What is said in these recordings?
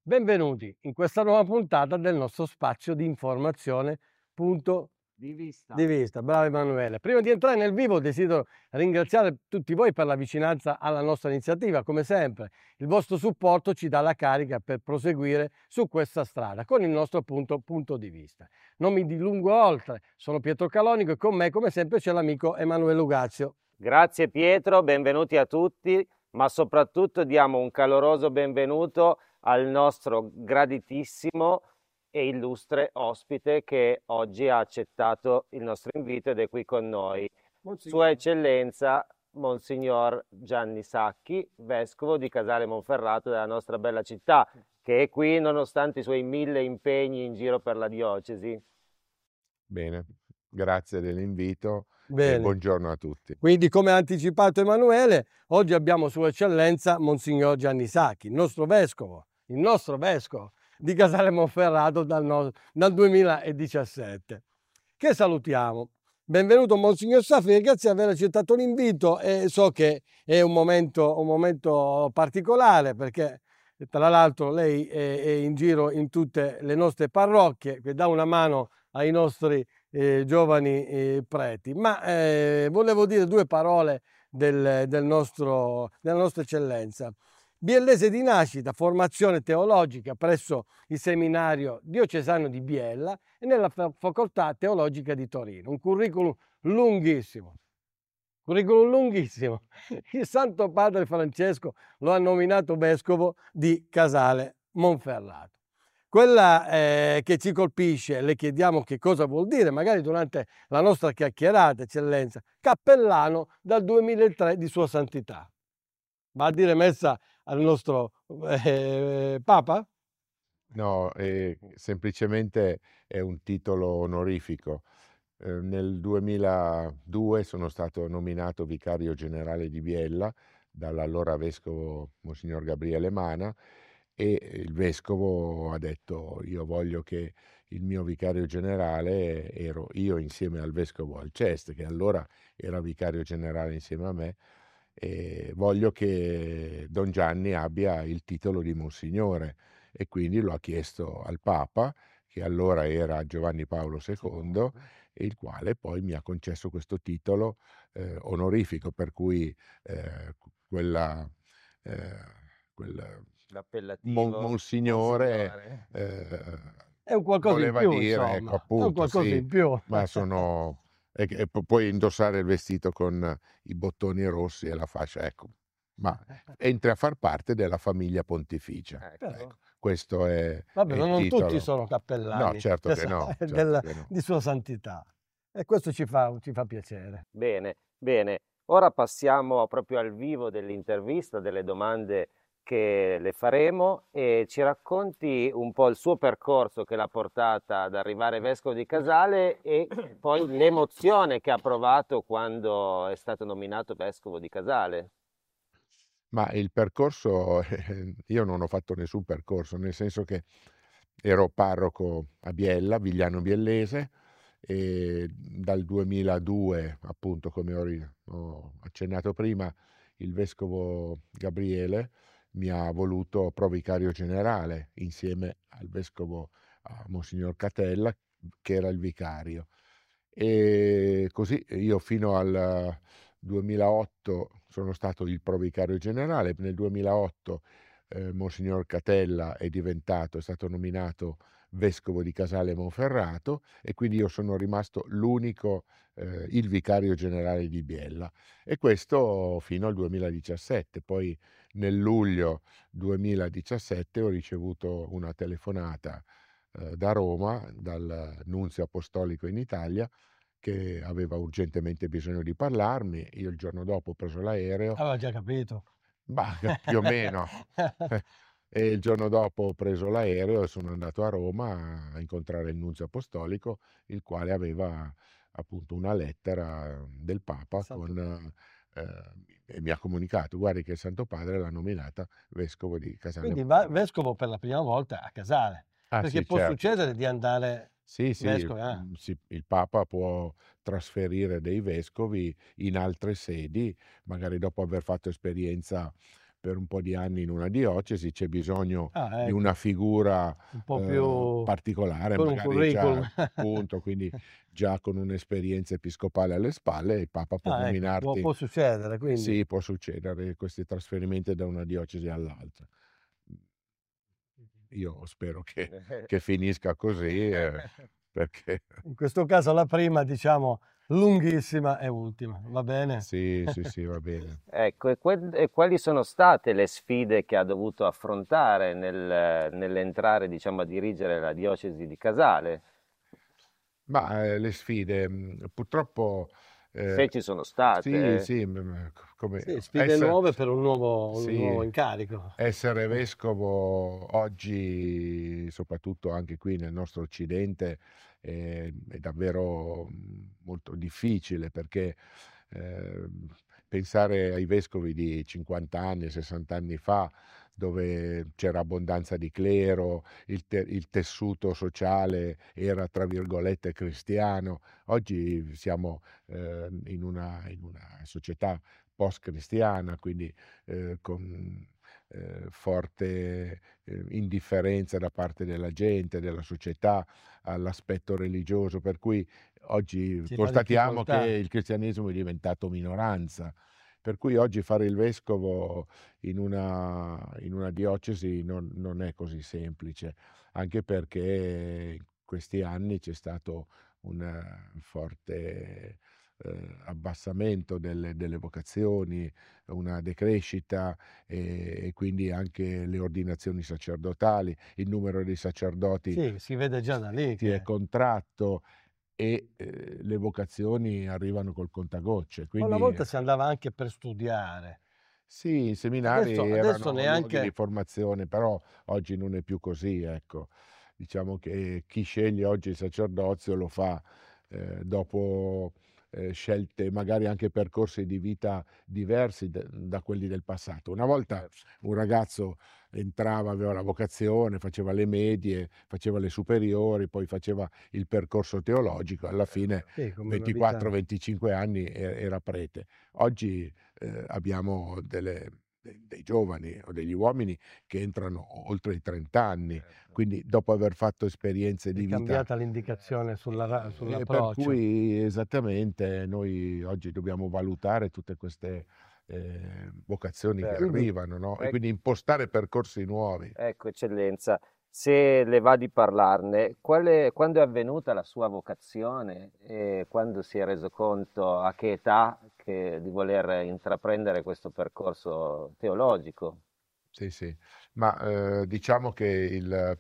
Benvenuti in questa nuova puntata del nostro spazio di informazione punto Di vista. di vista. Bravo Emanuele. Prima di entrare nel vivo desidero ringraziare tutti voi per la vicinanza alla nostra iniziativa. Come sempre, il vostro supporto ci dà la carica per proseguire su questa strada con il nostro punto di vista. Non mi dilungo oltre, sono Pietro Calonico e con me, come sempre, c'è l'amico Emanuele Lugazio. Grazie Pietro, benvenuti a tutti, ma soprattutto diamo un caloroso benvenuto al nostro graditissimo e illustre ospite che oggi ha accettato il nostro invito ed è qui con noi. Sua Eccellenza Monsignor Gianni Sacchi, Vescovo di Casale Monferrato della nostra bella città, che è qui nonostante i suoi 1000 impegni in giro per la diocesi. Bene, grazie dell'invito e Bene. buongiorno a tutti. Quindi, come ha anticipato Emanuele, oggi abbiamo Sua Eccellenza Monsignor Gianni Sacchi, il nostro vescovo di Casale Monferrato dal 2017, che salutiamo. Benvenuto Monsignor Sacchi, grazie di aver accettato l'invito, e so che è un momento particolare perché tra l'altro lei è in giro in tutte le nostre parrocchie, che dà una mano ai nostri giovani preti, ma volevo dire due parole della nostra eccellenza. Biellese di nascita, formazione teologica presso il seminario diocesano di Biella e nella facoltà teologica di Torino. Un curriculum lunghissimo. Il Santo Padre Francesco lo ha nominato vescovo di Casale Monferrato. Quella che ci colpisce, le chiediamo che cosa vuol dire, magari durante la nostra chiacchierata, Eccellenza, cappellano dal 2003 di Sua Santità. Va a dire messa al nostro Papa? No, semplicemente è un titolo onorifico. Nel 2002 sono stato nominato vicario generale di Biella dall'allora vescovo Monsignor Gabriele Mana e il vescovo ha detto: io voglio che il mio vicario generale, ero io insieme al vescovo Alceste, che allora era vicario generale insieme a me, e voglio che Don Gianni abbia il titolo di Monsignore, e quindi lo ha chiesto al Papa, che allora era Giovanni Paolo II, e il quale poi mi ha concesso questo titolo onorifico, per cui quel L'appellativo Monsignore È un qualcosa in voleva più, dire, insomma. ecco, È un appunto, qualcosa sì, in più. ma puoi indossare il vestito con i bottoni rossi e la fascia, ecco, ma entri a far parte della famiglia pontificia. Ecco. Questo è Vabbè, il ma non tutti titolo. sono cappellani. No, certo che no, Di Sua Santità. E questo ci fa piacere. Bene, bene. Ora passiamo proprio al vivo dell'intervista, delle domande che le faremo, e ci racconti un po' il suo percorso che l'ha portata ad arrivare vescovo di Casale e poi l'emozione che ha provato quando è stato nominato vescovo di Casale. Ma il percorso, io non ho fatto nessun percorso, nel senso che ero parroco a Biella, Vigliano Biellese, e dal 2002, appunto, come ho accennato prima, il vescovo Gabriele mi ha voluto provicario generale insieme al vescovo Monsignor Catella, che era il vicario. E così io fino al 2008 sono stato il provicario generale. Nel 2008 Monsignor Catella è stato nominato vescovo di Casale Monferrato, e quindi io sono rimasto l'unico, il vicario generale di Biella, e questo fino al 2017. Poi nel luglio 2017 ho ricevuto una telefonata da Roma, dal nunzio apostolico in Italia, che aveva urgentemente bisogno di parlarmi. Io il giorno dopo ho preso l'aereo. Aveva già capito. Bah, più o meno. E il giorno dopo ho preso l'aereo e sono andato a Roma a incontrare il nunzio apostolico, il quale aveva appunto una lettera del Papa e mi ha comunicato: guardi che il Santo Padre l'ha nominata vescovo di Casale Quindi Monferrato. vescovo per la prima volta a Casale. Perché Sì, può certo. succedere di andare Sì, vescovo. il Papa può trasferire dei vescovi in altre sedi, magari dopo aver fatto esperienza per un po' di anni in una diocesi, c'è bisogno di ecco, una figura un po' più particolare, con un magari già curriculum. appunto, quindi già con un'esperienza episcopale alle spalle, il Papa può Ecco, nominarti. può succedere, quindi. Sì, può succedere questi trasferimenti da una diocesi all'altra. Io spero che finisca così, perché In questo caso la prima, diciamo, lunghissima e ultima, va bene? sì, va bene. Ecco, e quali sono state le sfide che ha dovuto affrontare nell'entrare, diciamo, a dirigere la diocesi di Casale? Ma le sfide, purtroppo, Se ci sono state, sì, come Sì, sfide nuove per un nuovo sì, incarico. essere vescovo oggi, soprattutto anche qui nel nostro Occidente, è davvero molto difficile, perché pensare ai vescovi di 50 anni, 60 anni fa, dove c'era abbondanza di clero, il tessuto sociale era, tra virgolette, cristiano. Oggi siamo in una società post-cristiana, quindi con forte indifferenza da parte della gente, della società all'aspetto religioso, per cui oggi Ci fa constatiamo che difficoltà. il cristianesimo è diventato minoranza. Per cui oggi fare il vescovo in una diocesi non è così semplice, anche perché in questi anni c'è stato un forte abbassamento delle vocazioni, una decrescita, e quindi anche le ordinazioni sacerdotali, il numero dei sacerdoti Sì, si vede già da lì si è che contratto, e le vocazioni arrivano col contagocce, una quindi volta si andava anche per studiare. sì, i seminari Adesso erano luoghi di neanche. formazione, però oggi non è più così, ecco. Diciamo che chi sceglie oggi il sacerdozio lo fa dopo scelte, magari anche percorsi di vita diversi da quelli del passato. Una volta un ragazzo entrava, aveva la vocazione, faceva le medie, faceva le superiori, poi faceva il percorso teologico, alla fine Sì, come una vita. 24-25 anni era prete. Oggi abbiamo dei giovani o degli uomini che entrano oltre i 30 anni, quindi dopo aver fatto esperienze È di vita. cambiata l'indicazione Per sull'approccio. cui esattamente noi oggi dobbiamo valutare tutte queste vocazioni che Certo. arrivano, no? E Ec- quindi impostare percorsi nuovi. ecco, eccellenza, se le va di parlarne, quando è avvenuta la sua vocazione e quando si è reso conto, a che età, di voler intraprendere questo percorso teologico? Sì, ma diciamo che il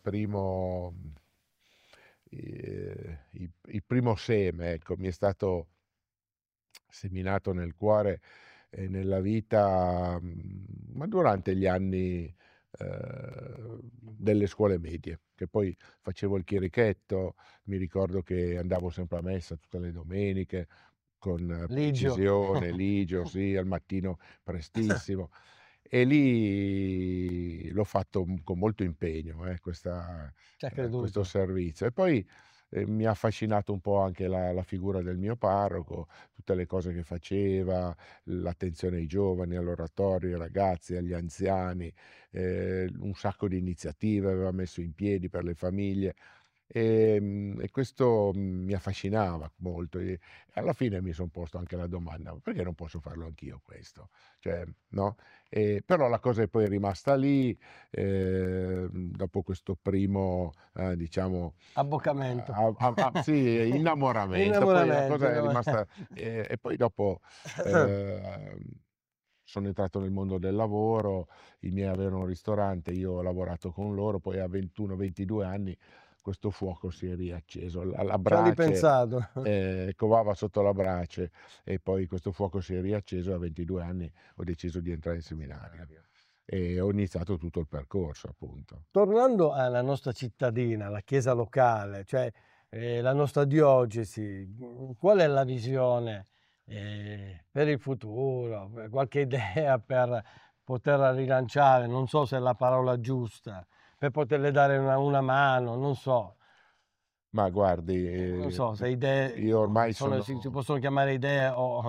primo seme, ecco, mi è stato seminato nel cuore e nella vita, ma durante gli anni delle scuole medie, che poi facevo il chierichetto, mi ricordo che andavo sempre a messa tutte le domeniche con Ligio. precisione, ligio, sì, al mattino prestissimo. E lì l'ho fatto con molto impegno, Ci ha questo creduto. servizio. E poi mi ha affascinato un po' anche la figura del mio parroco, tutte le cose che faceva, l'attenzione ai giovani, all'oratorio, ai ragazzi, agli anziani, un sacco di iniziative aveva messo in piedi per le famiglie. E questo mi affascinava molto, e alla fine mi son posto anche la domanda: "Ma perché non posso farlo anch'io questo?" Cioè, no, però la cosa è poi rimasta lì, dopo questo primo, diciamo, Abboccamento. sì, innamoramento, poi la Innamoramento, cosa è rimasta, e poi dopo, ehm, sono entrato nel mondo del lavoro, i miei avevano un ristorante, io ho lavorato con loro, poi a 21, 22 anni questo fuoco si è riacceso, la Ci ho brace ripensato. covava sotto la brace, e poi questo fuoco si è riacceso, e a 22 anni ho deciso di entrare in seminario e ho iniziato tutto il percorso, appunto. Tornando alla nostra cittadina, alla chiesa locale, cioè la nostra diocesi, qual è la visione per il futuro? Qualche idea per poterla rilanciare? Non so se è la parola giusta, per poterle dare una mano, non so. Ma guardi, Non so se idee io ormai si sono possono chiamare idee o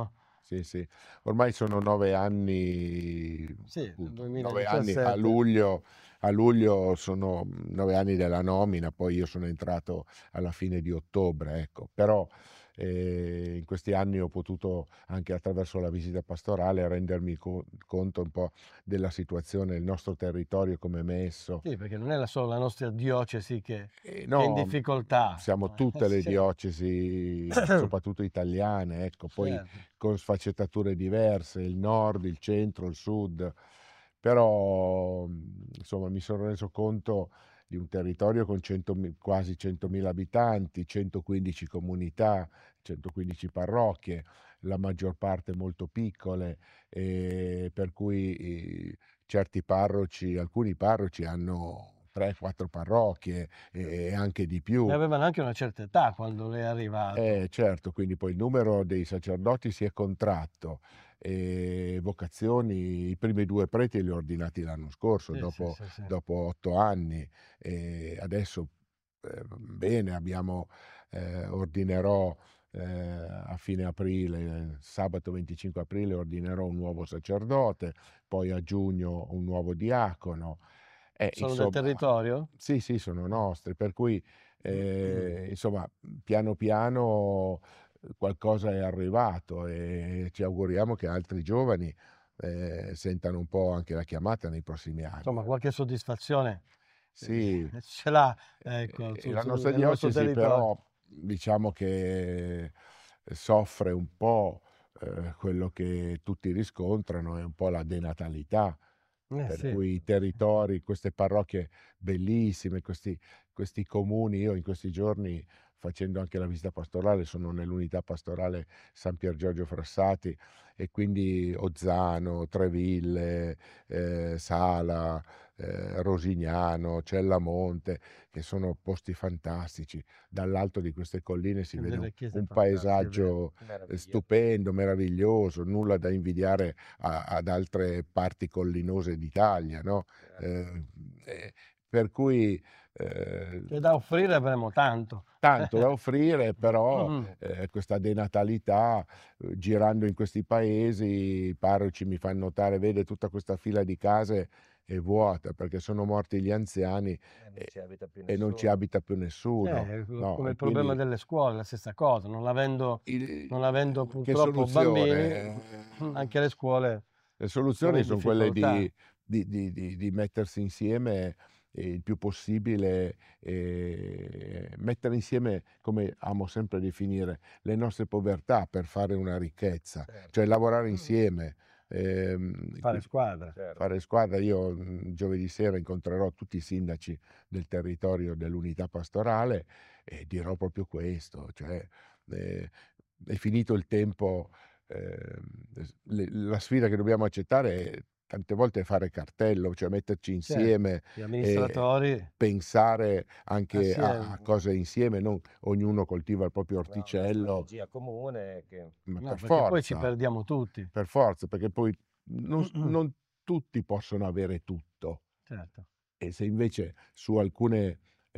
sì. Ormai sono 9 anni, Sì, appunto, nel 9 anni a 2017. luglio sono 9 anni della nomina, poi io sono entrato alla fine di ottobre, ecco. Però in questi anni ho potuto, anche attraverso la visita pastorale, rendermi conto un po' della situazione, il nostro territorio come è messo. Sì, perché non è solo la nostra diocesi che è in No, difficoltà. siamo tutte le Sì, diocesi, soprattutto italiane, ecco, poi certo. con sfaccettature diverse, il nord, il centro, il sud, però insomma mi sono reso conto di un territorio con quasi 100.000 abitanti, 115 comunità, 115 parrocchie, la maggior parte molto piccole, per cui alcuni parroci hanno 3-4 parrocchie e anche di E più. avevano anche una certa età quando lei è arrivato. Certo, quindi poi il numero dei sacerdoti si è contratto, e vocazioni, i primi 2 preti li ho ordinati l'anno scorso, Sì, sì, dopo sì, sì. 8 anni, e adesso bene, ordinerò a fine aprile, sabato 25 aprile ordinerò un nuovo sacerdote, poi a giugno un nuovo diacono. Sono del Insomma, territorio? sì, sono nostri, per cui insomma, piano piano qualcosa è arrivato e ci auguriamo che altri giovani sentano un po' anche la chiamata nei prossimi anni. Insomma, qualche soddisfazione Sì, ce l'ha, ecco, la nostra nel nostro diocesi territorio. però diciamo che soffre un po' quello che tutti riscontrano, è un po' la denatalità, per Sì. cui i territori, queste parrocchie bellissime, questi comuni, io in questi giorni facendo anche la visita pastorale sono nell'unità pastorale San Pier Giorgio Frassati, e quindi Ozzano, Treville, Sala, Rosignano, Cellamonte, che sono posti fantastici. Dall'alto di queste colline si vede Delle chiese un fantastiche, è vero. paesaggio Meraviglia. stupendo, meraviglioso, nulla da invidiare ad altre parti collinose d'Italia, no? Per cui Che da offrire avremo tanto. tanto da offrire, però Mhm. questa denatalità, girando in questi paesi, i parroci mi fanno notare, vede tutta questa fila di case è vuota perché sono morti gli anziani Non ci abita più e non ci nessuno. abita più nessuno. No? Come E il problema quindi delle scuole, la stessa cosa, non avendo che purtroppo bambini, soluzione? anche le scuole Le sono soluzioni in sono quelle difficoltà. di mettersi insieme il più possibile, mettere insieme, come amo sempre definire, le nostre povertà per fare una ricchezza, Certo. cioè lavorare insieme. Fare squadra. Certo. Fare squadra. Io giovedì sera incontrerò tutti i sindaci del territorio dell'unità pastorale e dirò proprio questo, cioè è finito il tempo, la sfida che dobbiamo accettare tante volte è fare cartello, cioè metterci Certo, insieme gli e amministratori pensare anche a assieme. cose insieme, non ognuno coltiva il proprio No, una orticello, strategia comune che... ma No, perché poi ci perdiamo tutti. per forza, perché poi non tutti possono avere tutto. Certo. E se invece su alcune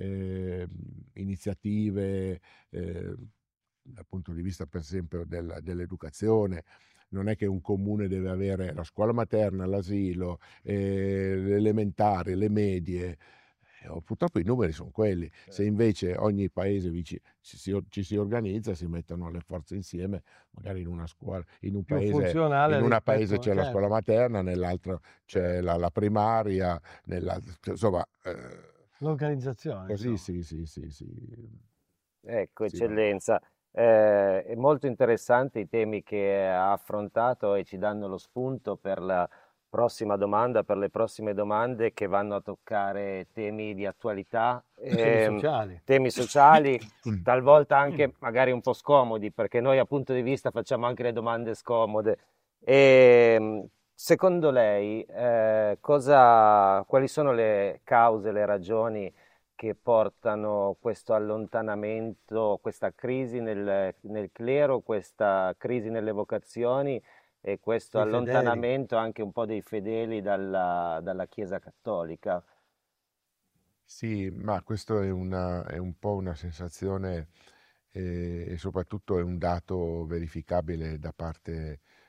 iniziative, dal punto di vista per esempio dell'educazione, non è che un comune deve avere la scuola materna, l'asilo, le elementari, le medie, purtroppo i numeri sono quelli. Se invece ogni paese ci si organizza, si mettono le forze insieme, magari in una scuola, in Più funzionale un paese rispetto, c'è la scuola certo. materna, nell'altro c'è la primaria, insomma, L'organizzazione, così insomma. sì. Ecco, Si va. eccellenza, è molto interessante i temi che ha affrontato e ci danno lo spunto per la prossima domanda, per le prossime domande che vanno a toccare temi di attualità, Temi sociali. temi sociali, talvolta anche magari un po' scomodi, perché noi a punto di vista facciamo anche le domande scomode. Secondo lei, quali sono le cause, le ragioni che portano questo allontanamento, questa crisi nel clero, questa crisi nelle vocazioni e questo Dei fedeli. allontanamento anche un po' dei fedeli dalla Chiesa cattolica? Sì, ma questo è un po' una sensazione, e soprattutto è un dato verificabile da parte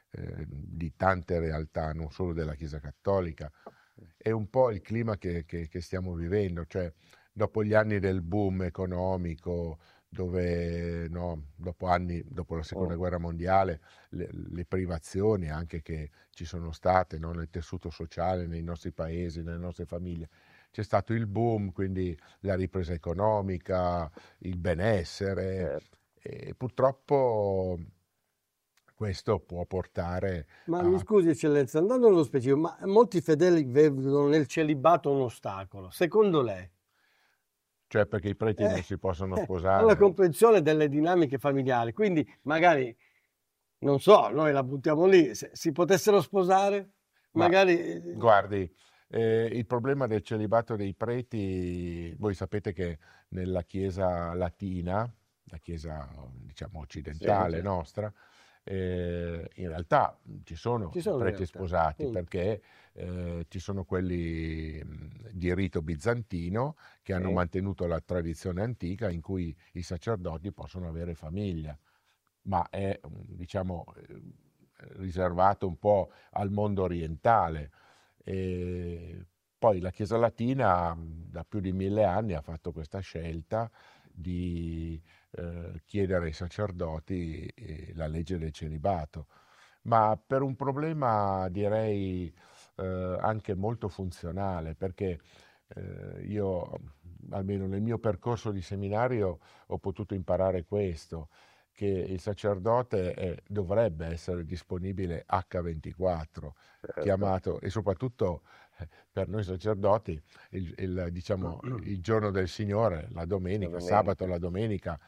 di tante realtà, non solo della Chiesa Cattolica. È un po' il clima che stiamo vivendo, cioè dopo gli anni del boom economico, dove no, dopo la Seconda Guerra Mondiale, le privazioni anche che ci sono state, no, nel tessuto sociale, nei nostri paesi, nelle nostre famiglie, c'è stato il boom, quindi la ripresa economica, il benessere, e purtroppo questo può portare Ma mi a... scusi, eccellenza, andando nello specifico, ma molti fedeli vedono nel celibato un ostacolo. Secondo lei? Cioè perché i preti non si possono Alla sposare. comprensione delle dinamiche familiari. Quindi magari, non so, noi la buttiamo lì, se si potessero sposare, Ma magari... guardi, il problema del celibato dei preti, voi sapete che nella Chiesa latina, la Chiesa diciamo occidentale nostra, in realtà ci sono Ci sono preti realtà, sposati appunto. perché ci sono quelli di rito bizantino che hanno mantenuto la tradizione antica in cui i sacerdoti possono avere famiglia, ma è diciamo riservato un po' al mondo orientale. E poi la Chiesa latina da più di 1000 anni ha fatto questa scelta di chiedere ai sacerdoti la legge del celibato, ma per un problema direi anche molto funzionale, perché io, almeno nel mio percorso di seminario, ho potuto imparare questo, che il sacerdote dovrebbe essere disponibile H24, chiamato, e soprattutto per noi sacerdoti diciamo, il giorno del Signore, la domenica, sabato e la domenica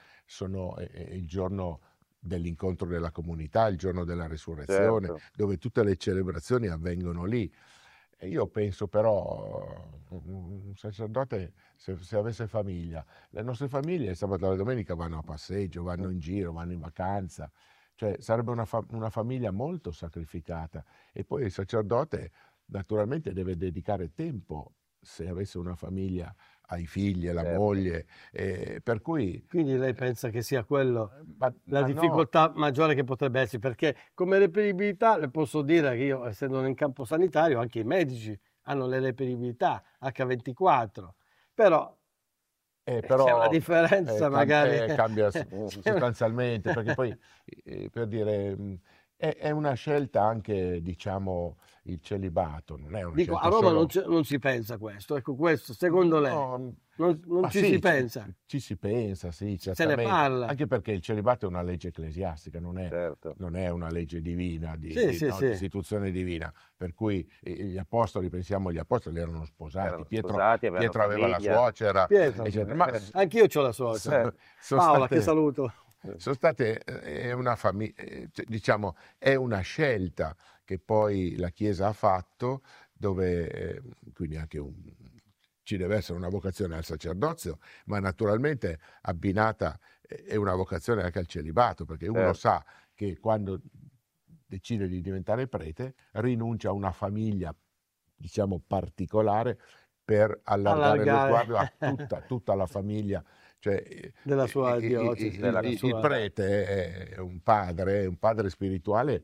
è il giorno dell'incontro della comunità, il giorno della resurrezione, dove tutte le celebrazioni avvengono lì. E io penso però, un sacerdote, se avesse famiglia, le nostre famiglie il sabato e la domenica vanno a passeggio, vanno in giro, vanno in vacanza, cioè sarebbe una famiglia molto sacrificata. E poi il sacerdote naturalmente deve dedicare tempo, se avesse una famiglia, ai figli, alla moglie, per cui... Quindi lei pensa che sia quello la ma no, difficoltà maggiore che potrebbe esserci, perché come reperibilità le posso dire che io, essendo nel campo sanitario, anche i medici hanno le reperibilità H24, però c'è una però differenza magari. cambia C'è una- sostanzialmente, perché poi, per dire, è una scelta anche, diciamo, il celibato, non è una Dico, a scelta Roma solo... non si pensa a questo, ecco questo, secondo lei, No, non ma ci si sì, pensa, ci si pensa, sì, se ne certamente, parla. anche perché il celibato è una legge ecclesiastica, non è una legge divina, Sì, sì, no, di sì. istituzione divina, per cui gli apostoli, pensiamo, gli apostoli erano sposati, Pietro aveva la famiglia. suocera, Pietro, eccetera, ma anch'io ho la suocera, sono Paola, che state... saluto. Sono state, è una diciamo, è una scelta che poi la Chiesa ha fatto, dove quindi anche ci deve essere una vocazione al sacerdozio, ma naturalmente abbinata è una vocazione anche al celibato, perché uno sa che quando decide di diventare prete rinuncia a una famiglia, diciamo, particolare per allargare lo sguardo a tutta la famiglia. Cioè, Della sua diocesi, il prete è un padre spirituale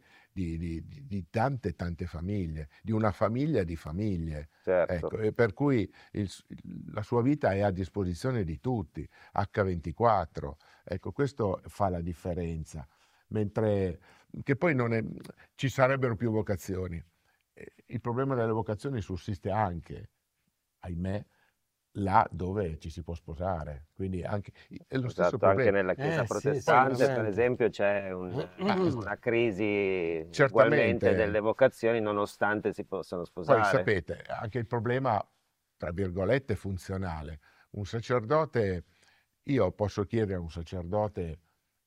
di tante famiglie, di una famiglia di famiglie. Ecco, e per cui la sua vita è a disposizione di tutti, H24. Ecco, questo fa la differenza. Mentre che poi ci sarebbero più vocazioni. Il problema delle vocazioni sussiste anche, ahimè, là dove ci si può sposare, quindi è lo stesso Esatto, anche problema. nella Chiesa Sì, protestante, per sicuramente. esempio, c'è una crisi ugualmente Certamente. delle vocazioni, nonostante si possano Poi sposare. sapete, anche il problema, tra virgolette, funzionale. Un sacerdote, io posso chiedere a un sacerdote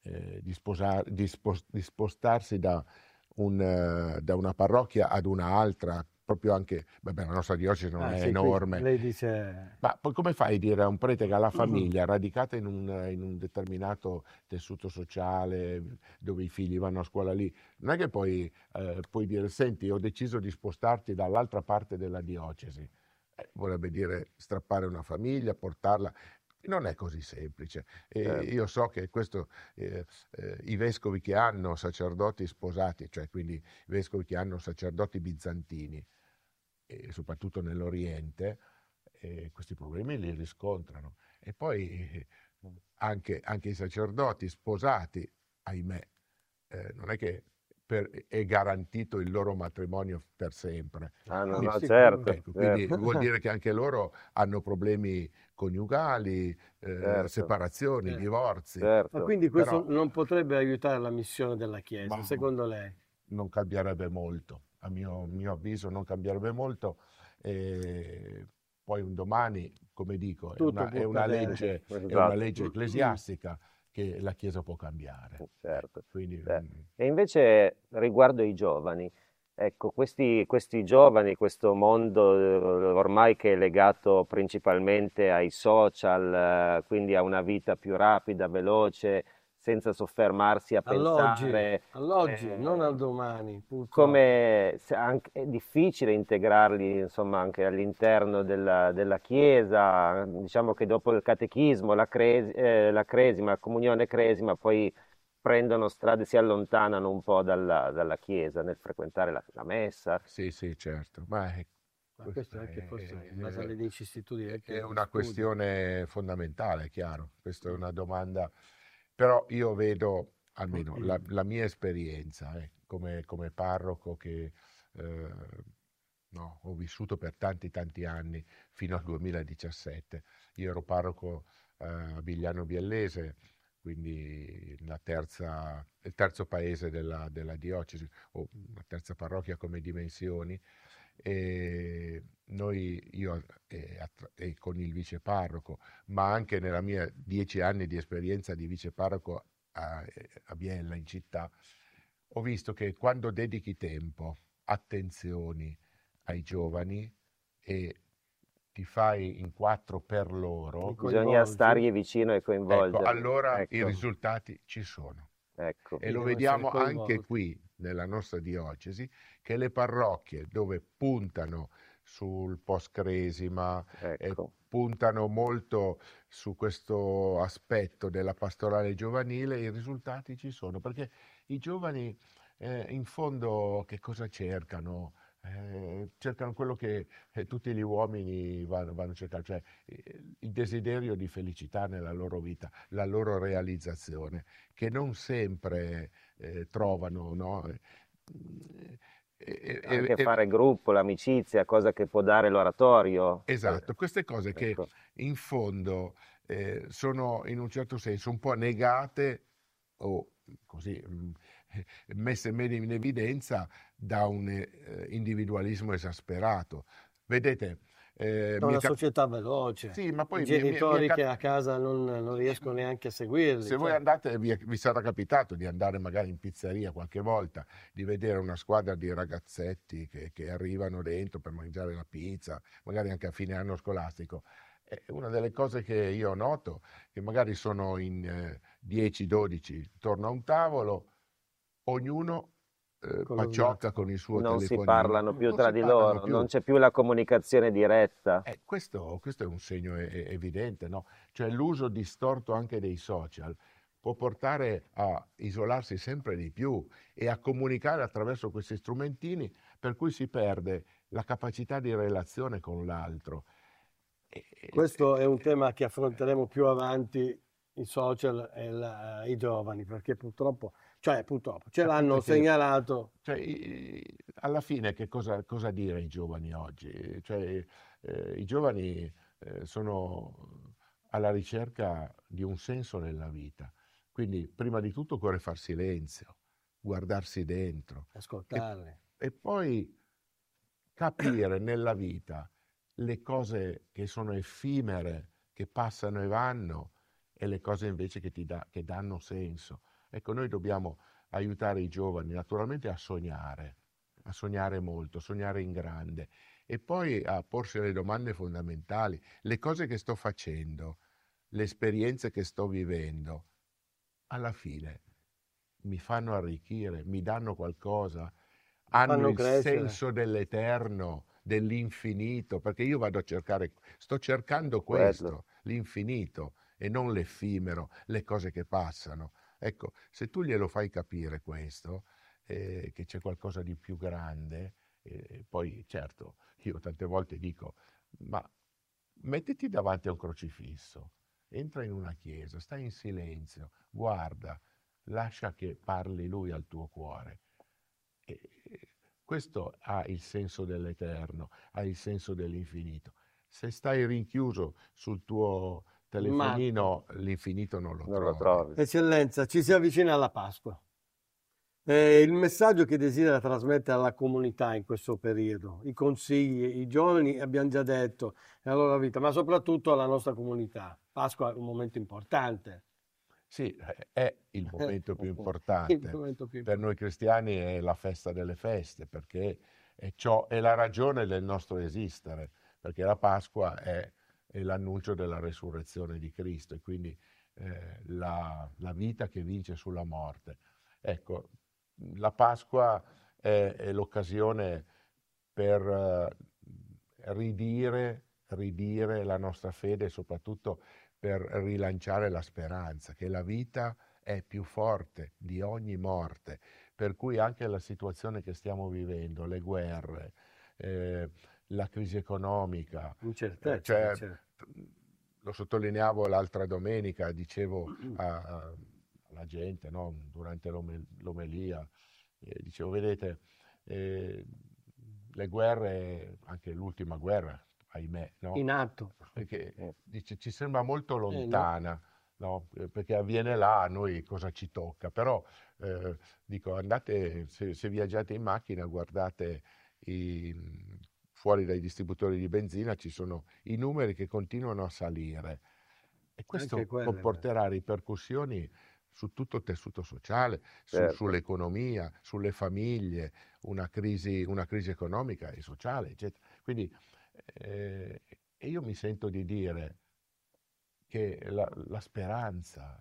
di spostarsi da una parrocchia ad un'altra, proprio anche, vabbè, la nostra diocesi non è Sì, qui enorme, lei dice... ma poi come fai a dire a un prete che ha la famiglia radicata in un determinato tessuto sociale, dove i figli vanno a scuola lì? Non è che puoi dire, senti, ho deciso di spostarti dall'altra parte della diocesi. Vorrebbe dire strappare una famiglia, portarla. Non è così semplice. Certo. Io so che questo, i vescovi che hanno sacerdoti sposati, cioè quindi i vescovi che hanno sacerdoti bizantini, e soprattutto nell'Oriente, questi problemi li riscontrano. E poi anche i sacerdoti sposati, ahimè, non è che è garantito il loro matrimonio per sempre. Ah, no, Quindi, no, certo, ecco, quindi certo, vuol dire che anche loro hanno problemi coniugali, certo, separazioni, Certo. divorzi. Ma certo. quindi questo Però non potrebbe aiutare la missione della Chiesa, ma secondo lei? non cambierebbe molto, a mio avviso non cambierebbe molto. E poi un domani, come dico, Tutto è può una cadere. Esatto, legge ecclesiastica che la Chiesa può cambiare. certo. Quindi, E invece riguardo ai giovani, ecco, questi giovani, questo mondo ormai che è legato principalmente ai social, quindi a una vita più rapida, veloce, senza soffermarsi a pensare, All'oggi, non al domani, purtroppo. come è difficile integrarli, insomma, anche all'interno della Chiesa. Diciamo che dopo il catechismo, la cresima, la comunione cresima, poi prendono strade, si allontanano un po' dalla Chiesa nel frequentare la messa. sì, sì, certo, ma Ma questo questa è anche forse in base alle vicissitudini è anche di una studio. questione fondamentale, è chiaro. Questa è una domanda, però io vedo, almeno la mia esperienza, come parroco che eh, no, ho vissuto per tanti tanti anni fino al 2017. Io ero parroco a Vigliano Biellese, quindi il terzo paese della diocesi, o la terza parrocchia come dimensioni. E io e con il viceparroco, ma anche nella mia 10 anni di esperienza di viceparroco a Biella, in città, ho visto che quando dedichi tempo, attenzioni ai giovani e ti fai in quattro per Li loro, Bisogna coinvolgi, stargli vicino e ecco, coinvolgerli. allora i Ecco, risultati ci sono. ecco, E sì, lo devono essere vediamo anche coinvolti. qui nella nostra diocesi, che le parrocchie dove puntano sul post-cresima, ecco. puntano molto su questo aspetto della pastorale giovanile, i risultati ci sono, perché i giovani in fondo che cosa cercano? Cercano quello che tutti gli uomini vanno a cercare, cioè il desiderio di felicità nella loro vita, la loro realizzazione, che non sempre trovano, no? Anche fare gruppo, l'amicizia, cosa che può dare l'oratorio. Esatto, queste cose che Ecco, in fondo sono in un certo senso un po' negate o così messe meglio in evidenza da un individualismo esasperato. Vedete, È una società veloce, sì, ma i poi genitori che a casa non riescono neanche a seguirli. se voi Cioè, andate, vi sarà capitato di andare magari in pizzeria qualche volta, di vedere una squadra di ragazzetti che arrivano dentro per mangiare la pizza, magari anche a fine anno scolastico. Una delle cose che io noto, che magari sono in 10-12 intorno a un tavolo, ognuno con lo paciocca smartphone. con il suo non si telefonino, parlano più non tra si di parlano loro, non più. c'è più la comunicazione diretta. Questo è un segno evidente, no? Cioè l'uso distorto anche dei social può portare a isolarsi sempre di più e a comunicare attraverso questi strumentini, per cui si perde la capacità di relazione con l'altro. E- Questo è un e- tema che affronteremo più avanti, i social e i giovani, perché purtroppo ce Appunto l'hanno che segnalato. cioè, alla fine che cosa dire ai giovani oggi? Cioè, i giovani sono alla ricerca di un senso nella vita, quindi prima di tutto occorre far silenzio, guardarsi dentro e, Ascoltarli. e poi capire nella vita le cose che sono effimere, che passano e vanno, e le cose invece che danno senso. Ecco, noi dobbiamo aiutare i giovani naturalmente a sognare molto, sognare in grande e poi a porsi le domande fondamentali, le cose che sto facendo, le esperienze che sto vivendo, alla fine mi fanno arricchire, mi danno qualcosa, hanno Fanno il crescere. senso dell'eterno, dell'infinito, perché io vado a cercare, sto cercando quello. questo, l'infinito e non l'effimero, le cose che passano. Ecco, se tu glielo fai capire questo, che c'è qualcosa di più grande, poi certo, io tante volte dico, ma mettiti davanti a un crocifisso, entra in una chiesa, stai in silenzio, guarda, lascia che parli lui al tuo cuore. E questo ha il senso dell'eterno, ha il senso dell'infinito. Se stai rinchiuso sul tuo telefonino, l'infinito non lo Non lo trovi. trovi. Eccellenza, ci si avvicina alla Pasqua. Il messaggio che desidera trasmettere alla comunità in questo periodo, i consigli, i giovani, abbiamo già detto, la loro vita, ma soprattutto alla nostra comunità. Pasqua è un momento importante. Sì, è il momento più Il importante. momento più Per noi cristiani è la festa delle feste, perché è la ragione del nostro esistere, perché la Pasqua è l'annuncio della resurrezione di Cristo e quindi la vita che vince sulla morte. Ecco, la Pasqua è l'occasione per ridire la nostra fede e soprattutto per rilanciare la speranza che la vita è più forte di ogni morte, per cui anche la situazione che stiamo vivendo, le guerre, la crisi economica, incertezza, cioè, certo. lo sottolineavo l'altra domenica, dicevo alla gente, no, durante l'omelia, dicevo, vedete, le guerre, anche l'ultima guerra, ahimè, no? In atto. Perché dice, ci sembra molto No. lontana, no? Perché avviene là, a noi cosa ci tocca, però dico, andate, se viaggiate in macchina, guardate fuori dai distributori di benzina, ci sono i numeri che continuano a salire e questo Anche quelle, comporterà ripercussioni su tutto il tessuto sociale, Certo. sull'economia, sulle famiglie, una crisi economica e sociale, eccetera. Quindi io mi sento di dire che la speranza,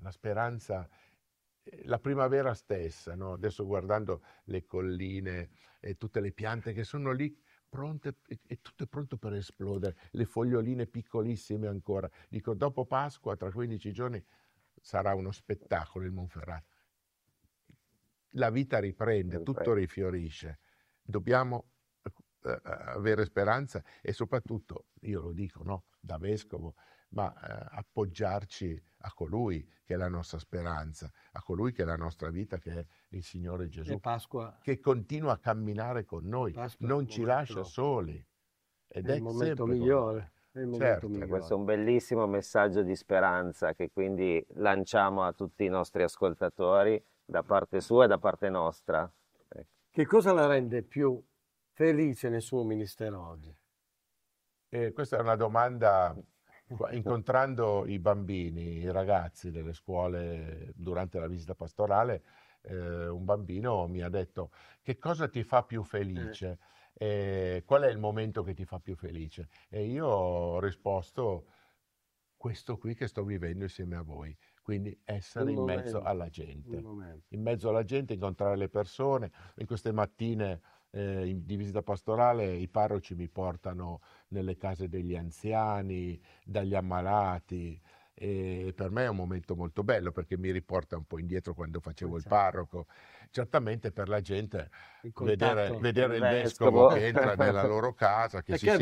la primavera stessa, no? Adesso guardando le colline e tutte le piante che sono lì pronte, e tutto è pronto per esplodere, le foglioline piccolissime ancora. Dico, dopo Pasqua, tra 15 giorni, sarà uno spettacolo il Monferrato. La vita riprende, tutto rifiorisce. Dobbiamo avere speranza e soprattutto, io lo dico, no, da vescovo, ma appoggiarci a colui che è la nostra speranza, a colui che è la nostra vita, che è il Signore Gesù, e Pasqua che continua a camminare con noi, Pasqua non ci lascia soli ed è il è momento sempre con noi. migliore. È il momento Certo. migliore. Questo è un bellissimo messaggio di speranza che quindi lanciamo a tutti i nostri ascoltatori da parte sua e da parte nostra. Che cosa la rende più felice nel suo ministero oggi? Questa è una domanda, incontrando i bambini, i ragazzi delle scuole durante la visita pastorale, un bambino mi ha detto: che cosa ti fa più felice? Qual è il momento che ti fa più felice? E io ho risposto: questo qui che sto vivendo insieme a voi, quindi essere in mezzo alla gente, in mezzo alla gente, incontrare le persone. In queste mattine di visita pastorale i parroci mi portano nelle case degli anziani, dagli ammalati, e per me è un momento molto bello perché mi riporta un po' indietro quando facevo il parroco. Certamente per la gente vedere il vescovo che entra nella loro casa, che si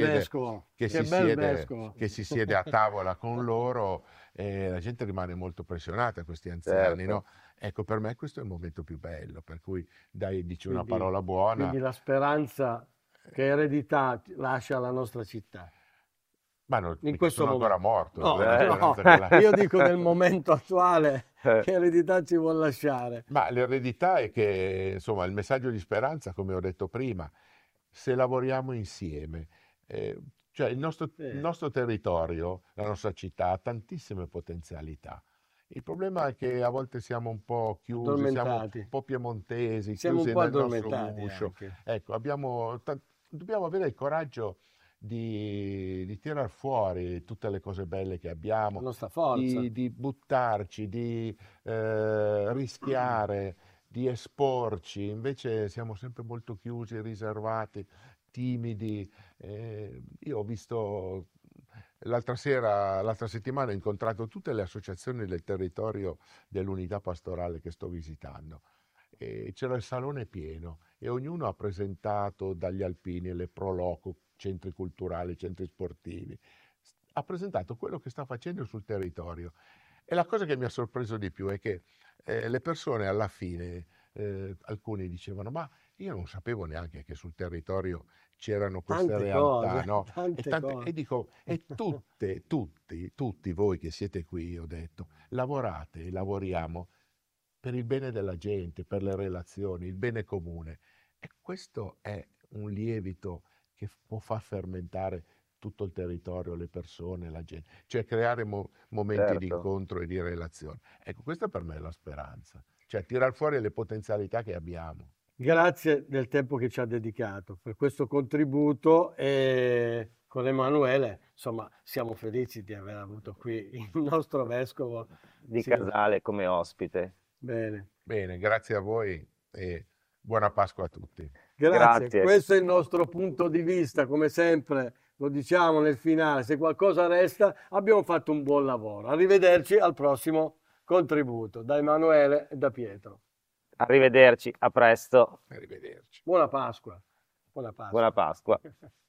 siede a tavola con loro, la gente rimane molto pressionata, questi anziani, Certo. no? Ecco, per me questo è il momento più bello, per cui dici una parola buona. Quindi la speranza che eredità lascia alla nostra città. Ma non, In questo sono ancora morto. No, io dico nel momento attuale che eredità ci vuol lasciare. Ma l'eredità è che, insomma, il messaggio di speranza, come ho detto prima, se lavoriamo insieme, cioè il nostro territorio, la nostra città ha tantissime potenzialità. Il problema è che a volte siamo un po' chiusi, siamo un po' piemontesi, siamo chiusi un po' nel nostro addormentati guscio. anche. Ecco, dobbiamo avere il coraggio di tirar fuori tutte le cose belle che abbiamo, la nostra forza. di buttarci, di rischiare, di esporci. Invece siamo sempre molto chiusi, riservati. timidi. Io ho visto l'altra settimana ho incontrato tutte le associazioni del territorio dell'unità pastorale che sto visitando. E c'era il salone pieno e ognuno ha presentato, dagli alpini, le Proloco, centri culturali, centri sportivi, ha presentato quello che sta facendo sul territorio. E la cosa che mi ha sorpreso di più è che le persone alla fine, alcuni dicevano, ma io non sapevo neanche che sul territorio c'erano queste Tante realtà, cose, no? tante cose. E dico, e tutti voi che siete qui, ho detto, lavorate e lavoriamo per il bene della gente, per le relazioni, il bene comune. E questo è un lievito che può far fermentare tutto il territorio, le persone, la gente, cioè creare momenti di Certo. incontro e di relazione. Ecco, questa per me è la speranza, cioè tirar fuori le potenzialità che abbiamo. Grazie del tempo che ci ha dedicato per questo contributo e con Emanuele, insomma, siamo felici di aver avuto qui il nostro vescovo. Di Sì, Casale come ospite. bene. Bene, grazie a voi e buona Pasqua a tutti. Grazie, Grazie. questo è il nostro punto di vista, come sempre lo diciamo nel finale, se qualcosa resta abbiamo fatto un buon lavoro. Arrivederci al prossimo contributo da Emanuele e da Pietro. Arrivederci, a presto. Arrivederci. Buona Pasqua. Buona Pasqua. Buona Pasqua.